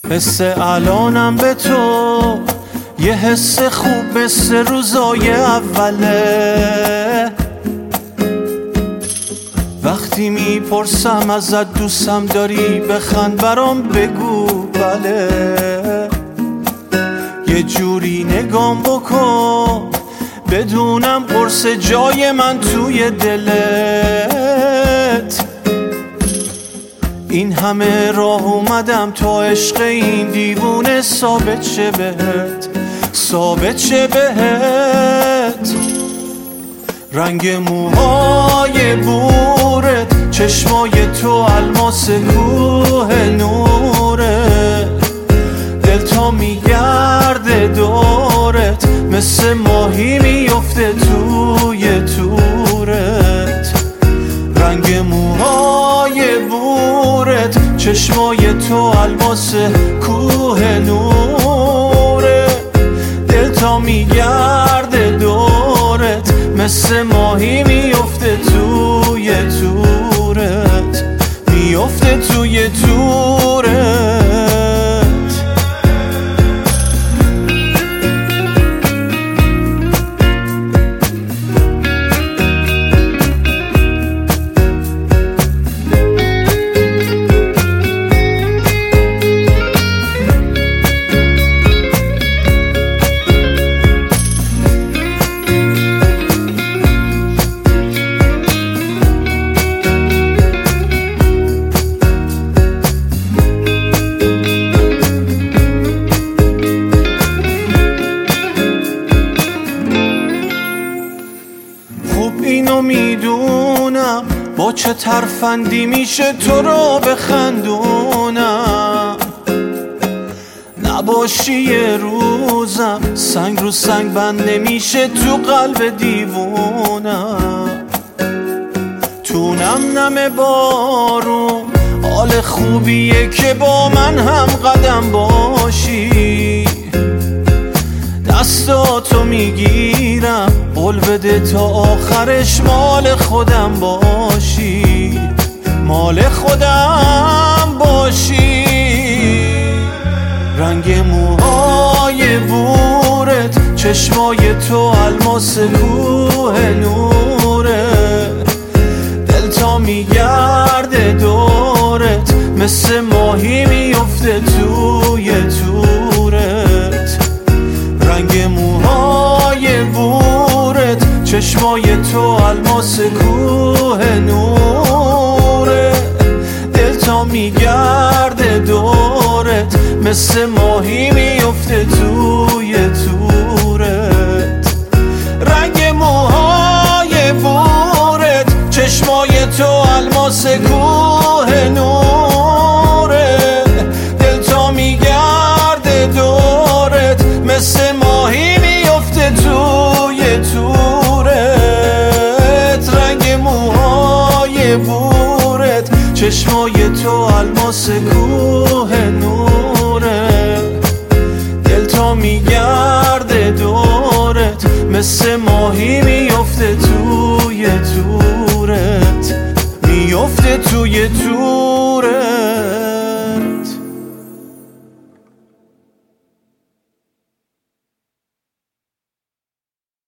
حس الانم به تو یه حس خوب مثل روزای اوله. وقتی میپرسم ازت دوستم داری بخند برام بگو بله. یه جوری نگام بکن بدونم قرص جای من توی دلت. این همه راه اومدم تا عشق این دیوونه ثابت شه بهت، ثابت شه بهت. رنگ موهای بورت، چشمای تو الماس کوه نوره. دل تا میگرده دورت مثل ماهی میفته توی تورت. رنگ موهای بورت، چشمای تو الماس کوه نوره. دل تا میگرده دورت مثل ماهی میفته توی تورت، میفته توی تورت. اینو میدونم با چه ترفندی میشه تو رو بخندونم. نباشی یه روزم سنگ رو سنگ بند نمیشه تو قلب دیوونم. تو نم نم بارون حال خوبیه که با من هم قدم باشی. دستاتو میگیرم قول بده تا آخرش مال خودم باشی، مال خودم باشی. رنگ موهای بورت، چشمای تو الماس کوه نوره. دل تا میگرده دورت مثل ماهی میفته توی تورت. رنگ موهای بورت، چشمای تو الماس کوه نوره. دل تا میگرده دورت مثل ماهی میفته توی تورت. رنگ موهای بورت، چشمای تو الماس کوه نوره. دل تا میگرده دورت مثل ماهی میفته توی تورت. رنگ موهای بورت، چشمای تو الماس کوه نوره. دل تا میگرده دورت مثل ماهی